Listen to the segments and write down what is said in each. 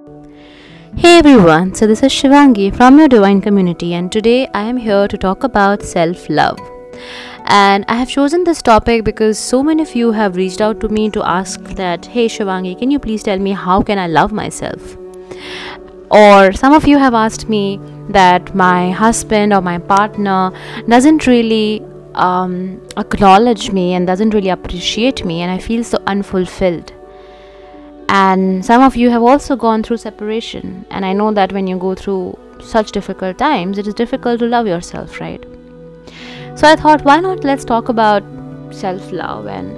Hey everyone, so this is Shivangi from your Divine Community, and today I am here to talk about self love. And I have chosen this topic because so many of you have reached out to me to ask that, hey Shivangi, can you please tell me how can I love myself? Or some of you have asked me that my husband or my partner doesn't really acknowledge me and doesn't really appreciate me, and I feel so unfulfilled. And some of you have also gone through separation, and I know that when you go through such difficult times, it is difficult to love yourself, right? So I thought, why not let's talk about self love, and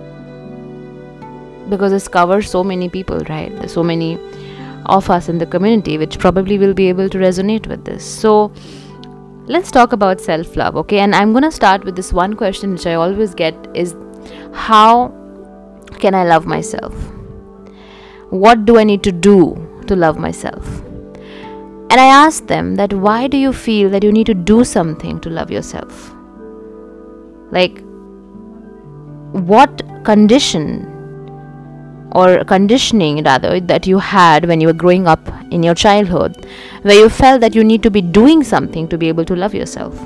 because this covers so many people, right? There's so many of us in the community which probably will be able to resonate with this. So let's talk about self love, okay? And I'm gonna start with this one question which I always get is, how can I love myself? What do I need to do to love myself? And I asked them that, why do you feel that you need to do something to love yourself? Like, what condition or conditioning rather that you had when you were growing up in your childhood, where you felt that you need to be doing something to be able to love yourself?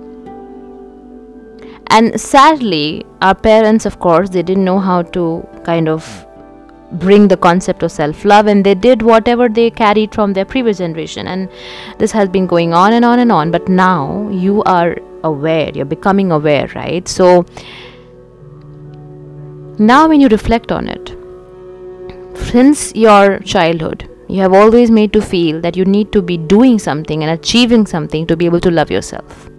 And sadly, our parents, of course, they didn't know how to kind of bring the concept of self-love, and they did whatever they carried from their previous generation, and this has been going on and on and on. But now you are aware, you're becoming aware, right? So now when you reflect on it, since your childhood you have always made to feel that you need to be doing something and achieving something to be able to love yourself.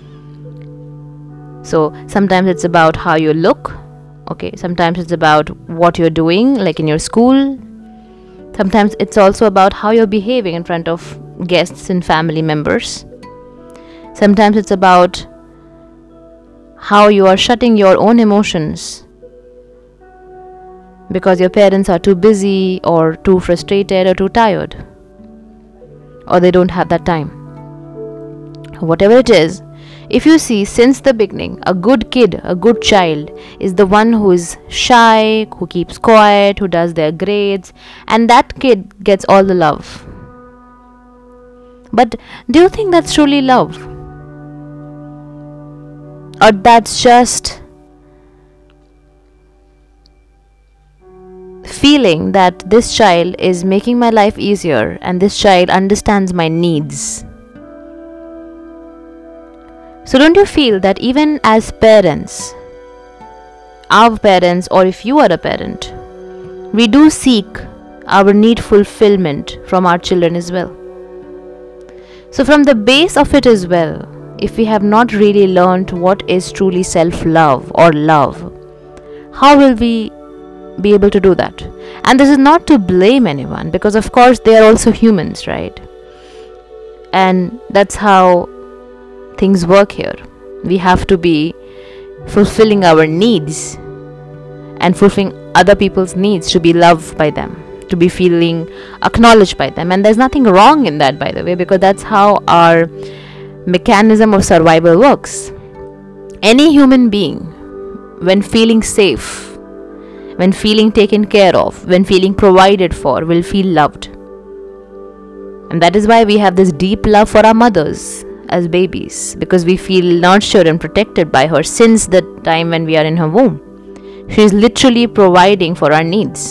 So sometimes it's about how you look, okay, sometimes it's about what you're doing, like in your school. Sometimes it's also about how you're behaving in front of guests and family members. Sometimes it's about how you are shutting your own emotions because your parents are too busy or too frustrated or too tired, or they don't have that time. Whatever it is, if you see, since the beginning, a good kid, a good child is the one who is shy, who keeps quiet, who does their grades, and that kid gets all the love. But do you think that's truly love? Or that's just feeling that this child is making my life easier and this child understands my needs? So don't you feel that even as parents, our parents, or if you are a parent, we do seek our need fulfillment from our children as well? So from the base of it as well, if we have not really learned what is truly self-love or love, how will we be able to do that? And this is not to blame anyone, because of course they are also humans, right? And that's how things work here. We have to be fulfilling our needs and fulfilling other people's needs to be loved by them, to be feeling acknowledged by them. And there's nothing wrong in that, by the way, because that's how our mechanism of survival works. Any human being, when feeling safe, when feeling taken care of, when feeling provided for, will feel loved. And that is why we have this deep love for our mothers as babies, because we feel nurtured and protected by her since the time when we are in her womb. She is literally providing for our needs.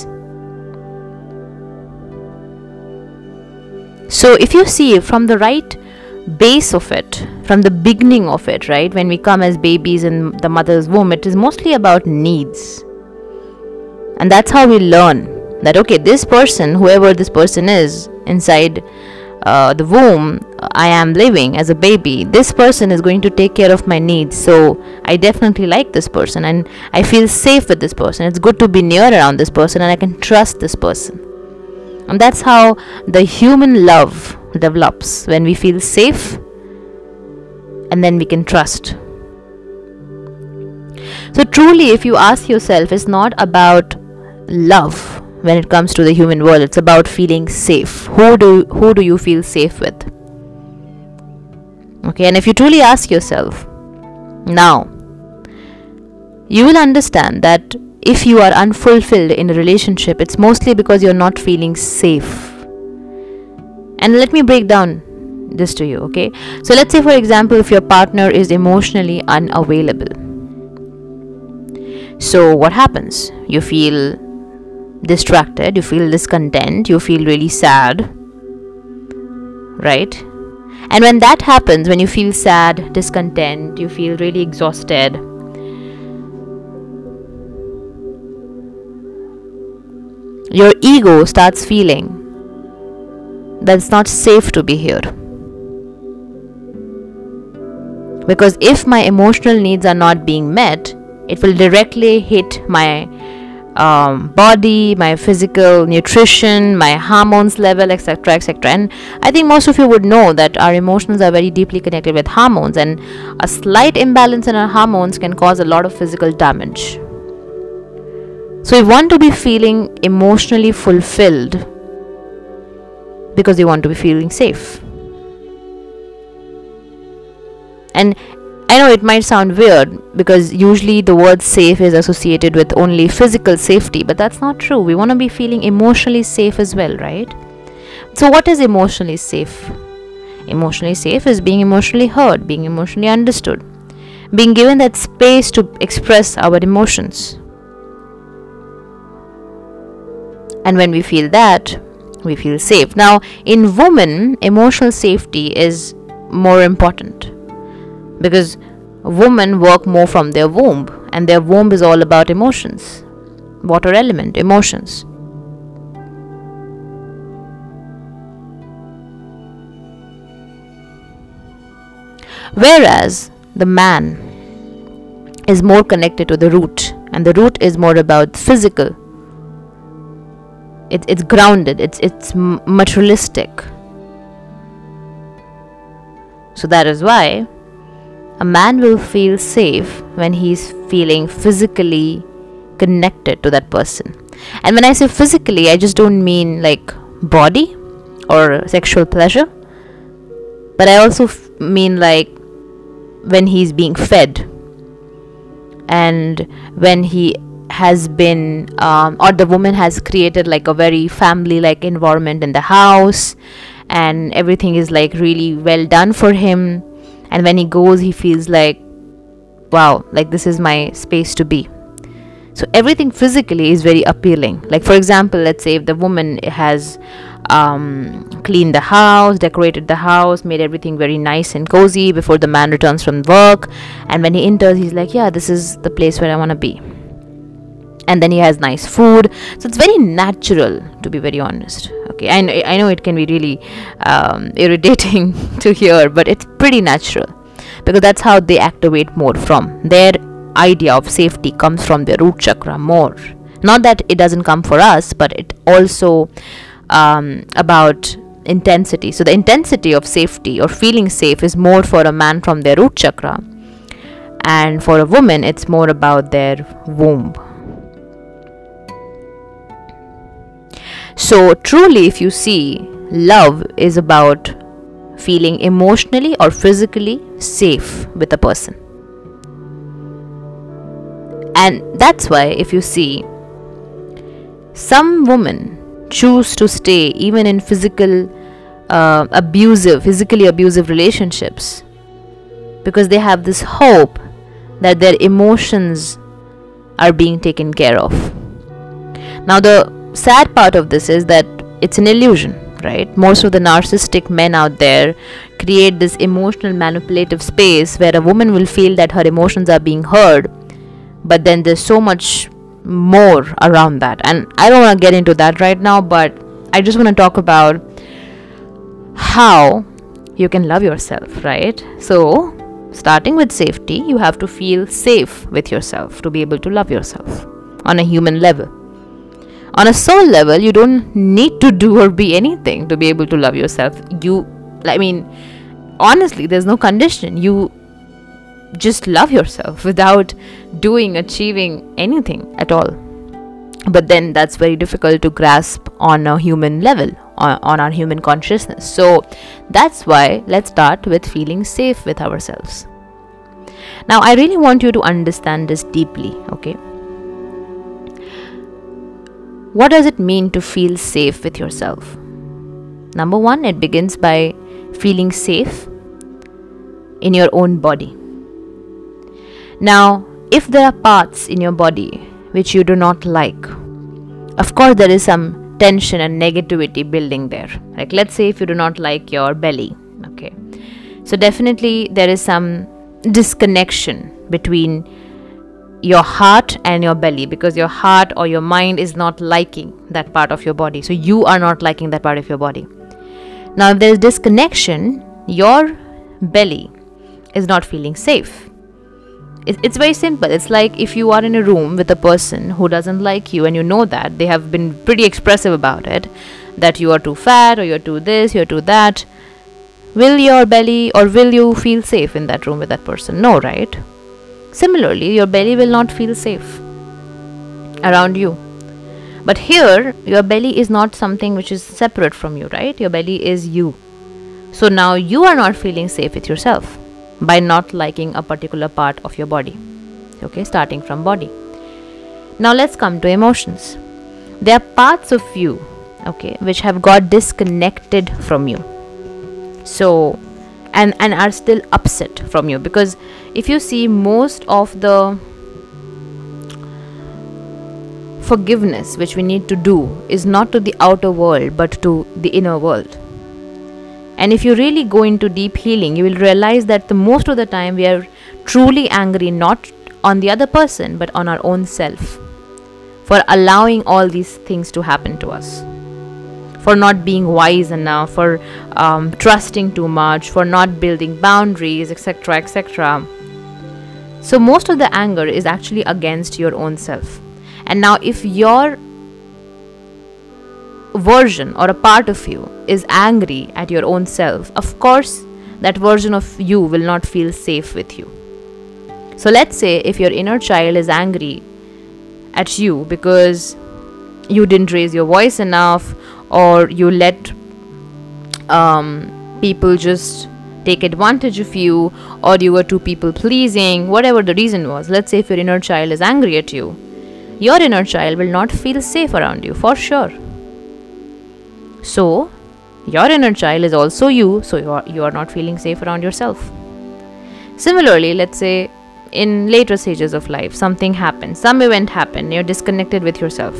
So if you see from the right base of it, from the beginning of it, right, when we come as babies in the mother's womb, it is mostly about needs. And that's how we learn that, okay, this person, whoever this person is inside the womb I am living as a baby, this person is going to take care of my needs. So I definitely like this person and I feel safe with this person. It's good to be near around this person and I can trust this person. And that's how the human love develops, when we feel safe and then we can trust. So truly, if you ask yourself, it's not about love when it comes to the human world. It's about feeling safe. Who do you feel safe with? Okay, and if you truly ask yourself now, you will understand that if you are unfulfilled in a relationship, it's mostly because you're not feeling safe. And let me break down this to you, okay? So let's say, for example, if your partner is emotionally unavailable, so what happens? You feel distracted, you feel discontent, you feel really sad, right? And when that happens, when you feel sad, discontent, you feel really exhausted, your ego starts feeling that it's not safe to be here. Because if my emotional needs are not being met, it will directly hit my body, my physical nutrition, my hormones level, etc., etc. And I think most of you would know that our emotions are very deeply connected with hormones, and a slight imbalance in our hormones can cause a lot of physical damage. So you want to be feeling emotionally fulfilled because you want to be feeling safe. And I know it might sound weird because usually the word safe is associated with only physical safety, but that's not true. We want to be feeling emotionally safe as well, right? So what is emotionally safe? Emotionally safe is being emotionally heard, being emotionally understood, being given that space to express our emotions. And when we feel that, we feel safe. Now, in women, emotional safety is more important because women work more from their womb, and their womb is all about emotions, water element, emotions. Whereas the man is more connected to the root, and the root is more about physical. It's grounded, it's materialistic. So that is why a man will feel safe when he's feeling physically connected to that person. And when I say physically, I just don't mean like body or sexual pleasure, but I also mean like when he's being fed, and when he has been or the woman has created like a very family like environment in the house, and everything is like really well done for him, and when he goes he feels like, wow, like this is my space to be. So everything physically is very appealing. Like, for example, let's say if the woman has cleaned the house, decorated the house, made everything very nice and cozy before the man returns from work, and when he enters he's like, yeah, this is the place where I want to be. And then he has nice food. So it's very natural, to be very honest. Okay, I know it can be really irritating to hear, but it's pretty natural because that's how they activate more from. Their idea of safety comes from their root chakra more. Not that it doesn't come for us, but it also about intensity. So the intensity of safety or feeling safe is more for a man from their root chakra, and for a woman it's more about their womb. So truly, if you see, love is about feeling emotionally or physically safe with a person. And that's why, if you see, some women choose to stay even in physically abusive relationships because they have this hope that their emotions are being taken care of. Now, the sad part of this is that it's an illusion, right? Most of the narcissistic men out there create this emotional manipulative space where a woman will feel that her emotions are being heard, but then there's so much more around that, and I don't want to get into that right now, but I just want to talk about how you can love yourself, right? So starting with safety, you have to feel safe with yourself to be able to love yourself on a human level. On a soul level, you don't need to do or be anything to be able to love yourself. Honestly, there's no condition. You just love yourself without achieving anything at all. But then that's very difficult to grasp on a human level, on our human consciousness. So that's why let's start with feeling safe with ourselves. Now, I really want you to understand this deeply, okay? What does it mean to feel safe with yourself? Number one, it begins by feeling safe in your own body. Now, if there are parts in your body which you do not like, of course there is some tension and negativity building there. Like, let's say if you do not like your belly, okay, so definitely there is some disconnection between your heart and your belly, because your heart or your mind is not liking that part of your body. So you are not liking that part of your body. Now, if there is disconnection, your belly is not feeling safe. It's very simple. It's like if you are in a room with a person who doesn't like you, and you know that they have been pretty expressive about it, that you are too fat, or you're too this, you're too that. Will your belly, or will you feel safe in that room with that person? No, right? Similarly, your belly will not feel safe around you. But here, your belly is not something which is separate from you, right? Your belly is you. So now you are not feeling safe with yourself by not liking a particular part of your body. Okay, starting from body. Now let's come to emotions. There are parts of you, okay, which have got disconnected from you. So, and are still upset from you, because if you see, most of the forgiveness which we need to do is not to the outer world but to the inner world. And if you really go into deep healing, you will realize that the most of the time we are truly angry not on the other person but on our own self, for allowing all these things to happen to us, for not being wise enough, for trusting too much, for not building boundaries, etc., etc. So most of the anger is actually against your own self. And now if your version or a part of you is angry at your own self, of course that version of you will not feel safe with you. So let's say if your inner child is angry at you because you didn't raise your voice enough, or you let people just take advantage of you, or you were too people pleasing, whatever the reason was. Let's say if your inner child is angry at you, your inner child will not feel safe around you, for sure. So your inner child is also you, so you are not feeling safe around yourself. Similarly, let's say in later stages of life, something happened, some event happened, you're disconnected with yourself.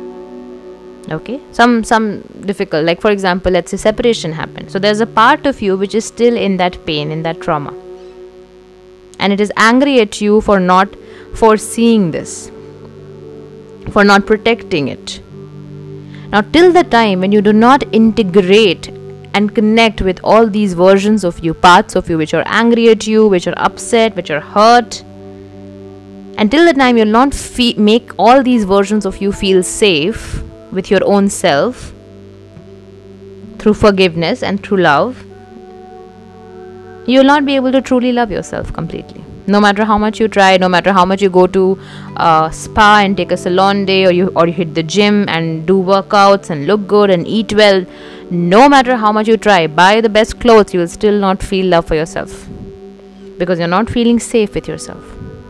Okay, some difficult, like for example, let's say separation happened. So there's a part of you which is still in that pain, in that trauma, and it is angry at you for not foreseeing this, for not protecting it. Now, till the time when you do not integrate and connect with all these versions of you, parts of you which are angry at you, which are upset, which are hurt, until the time you'll not make all these versions of you feel safe with your own self through forgiveness and through love, you will not be able to truly love yourself completely. No matter how much you try, no matter how much you go to a spa and take a salon day, or you hit the gym and do workouts and look good and eat well, no matter how much you try, buy the best clothes, you will still not feel love for yourself, because you're not feeling safe with yourself.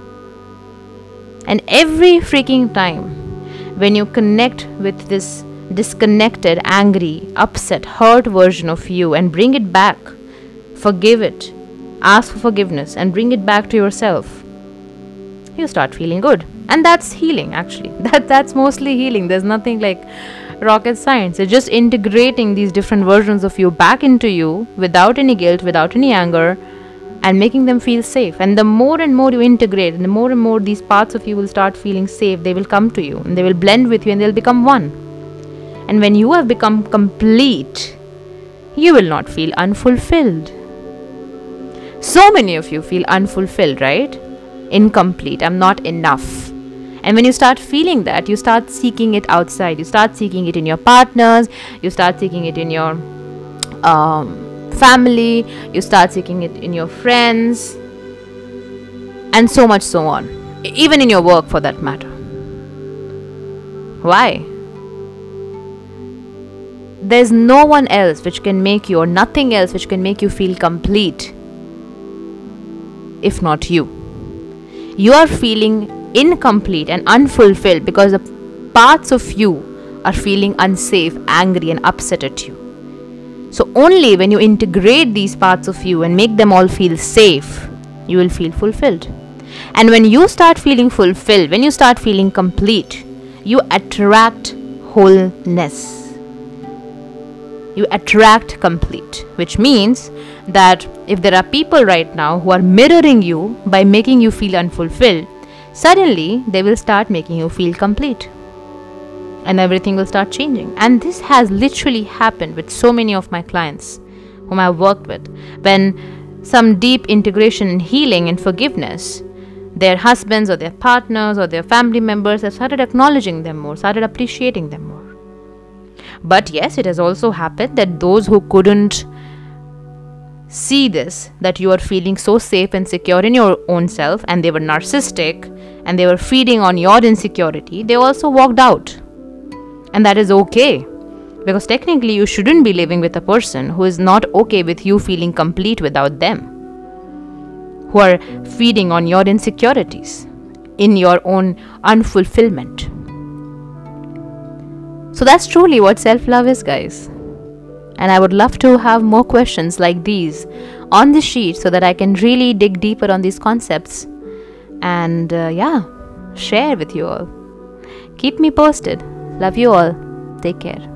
And every freaking time when you connect with this disconnected, angry, upset, hurt version of you and bring it back, forgive it, ask for forgiveness and bring it back to yourself, you start feeling good. And that's healing, actually. That's mostly healing. There's nothing like rocket science. It's just integrating these different versions of you back into you without any guilt, without any anger, and making them feel safe. And the more and more you integrate, and the more these parts of you will start feeling safe, they will come to you and they will blend with you and they'll become one. And when you have become complete, you will not feel unfulfilled. So many of you feel unfulfilled, right? Incomplete. I'm not enough. And when you start feeling that, you start seeking it outside. You start seeking it in your partners. You start seeking it in your family. You start seeking it in your friends. And so much so on. Even in your work, for that matter. Why? There's no one else which can make you, or nothing else which can make you feel complete, if not you. You are feeling incomplete and unfulfilled because the parts of you are feeling unsafe, angry and upset at you. So only when you integrate these parts of you and make them all feel safe, you will feel fulfilled. And when you start feeling fulfilled, when you start feeling complete, you attract wholeness. You attract complete, which means that if there are people right now who are mirroring you by making you feel unfulfilled, suddenly they will start making you feel complete. And everything will start changing. And this has literally happened with so many of my clients whom I've worked with. When some deep integration in healing and forgiveness, their husbands or their partners or their family members have started acknowledging them more, started appreciating them more. But yes, it has also happened that those who couldn't see this, that you are feeling so safe and secure in your own self, and they were narcissistic and they were feeding on your insecurity, they also walked out. And that is okay, because technically you shouldn't be living with a person who is not okay with you feeling complete without them, who are feeding on your insecurities, in your own unfulfillment. So that's truly what self-love is, guys. And I would love to have more questions like these on the sheet so that I can really dig deeper on these concepts and share with you all. Keep me posted. Love you all. Take care.